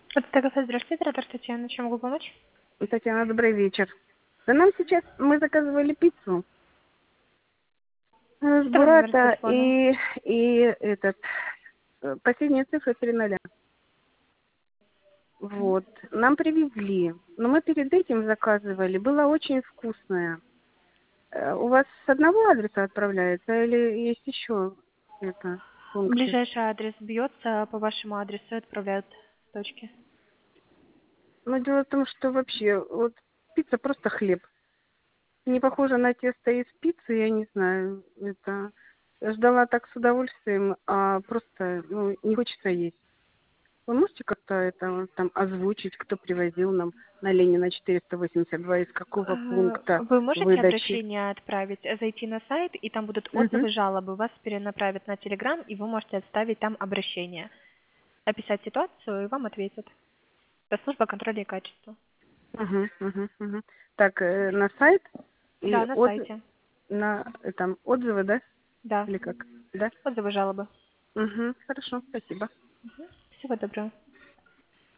Это ТГФ, здравствуйте, оператор Татьяна, чем могу помочь? Татьяна, добрый вечер. Да нам сейчас, мы заказывали пиццу с Это ваш номер бурата телефона. и последние цифры 3:0. Мгм. Вот. Нам привезли. Но мы перед этим заказывали. Было очень вкусное. У вас с одного адреса отправляется или есть еще это пункты? Ближайший адрес бьется по вашему адресу и отправляют с точки. Но дело в том, что вообще вот пицца просто хлеб. Не похоже на тесто из пиццы, я не знаю. Это ждала так с удовольствием, а просто не хочется есть. Вы можете как-то это вот там озвучить, кто привозил нам на Ленина 482, из какого пункта Вы можете выдачи? обращение отправить, зайти на сайт, и там будут Угу, отзывы, жалобы, вас перенаправят на Телеграм, и вы можете оставить там обращение, описать ситуацию, и вам ответят. Это служба контроля и качества. угу, угу, угу. Так, на сайт и Да, на сайте. там отзывы, да? Да, Или как? Да? отзывы, жалобы. Угу, хорошо, спасибо. Всего доброго.